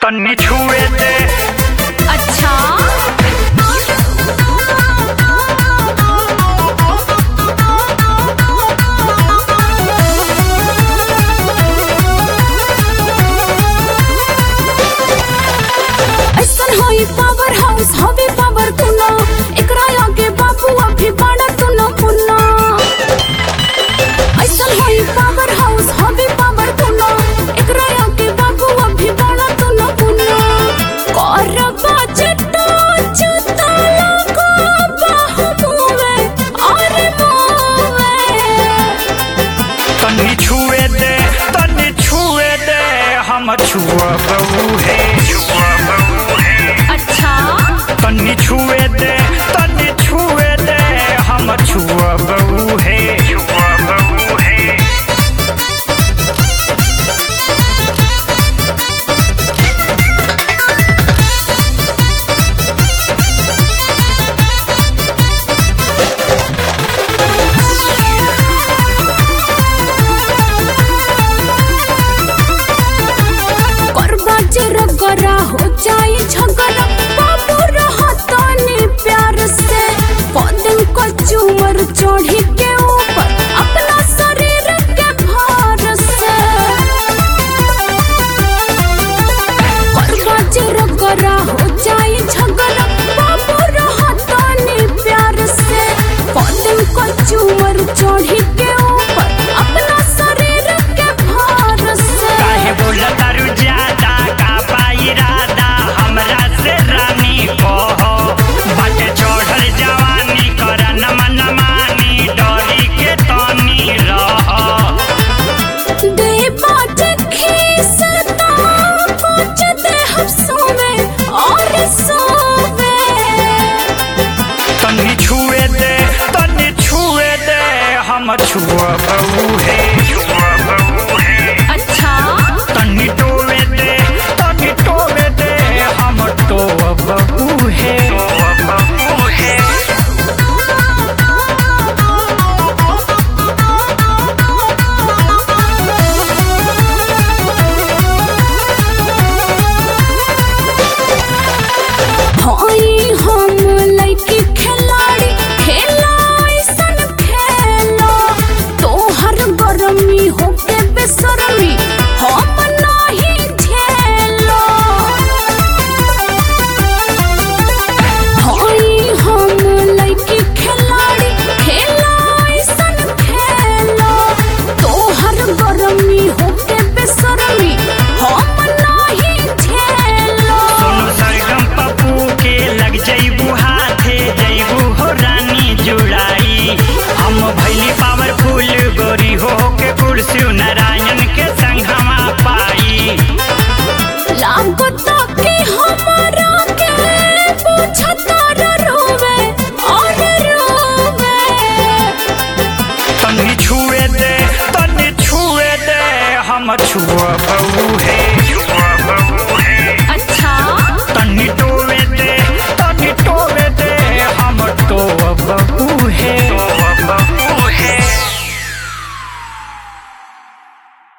तन्नी छुए दे। अच्छा ऐसन होई पावर हाउस हवे पावर तू ना एकरा आगे बाबू अभी बड़ा तू ना पुन्ना। ऐसन होई पावर हाउस हवे पावर तू ना एकरा आगे बाबू अभी बड़ा तू ना पुन्ना। करबा जट्टो चताला को बाहु मुवे अरे मुवे। तन्नी छुए दे तन्नी छुए दे हम छुआ बहू है। अच्छा तन्नी छुए दे तन्नी छुए दे हम छुआ बहू है। छुआ बहू है। रगरा हो जाए झगड़ा बाबू रहतानी प्यार से पौधन को चूमर चढ़ी के ऊपर अपना शरीर के भार से। रगरा हो जाए झगड़ा बाबू रहतानी प्यार से पौधन को चूमर चढ़ी के ऊपर अपना शरीर के भार से। काहे बोला तारू ज्यादा का पाइरादा हमरा से रानी को बाटे चढ़ल जवानी करन मन मानी डरी के तनी रह। दे बाटे खीसता कुछ दे हम सोवे और सोवे। तन्नी छुए दे हम छुआ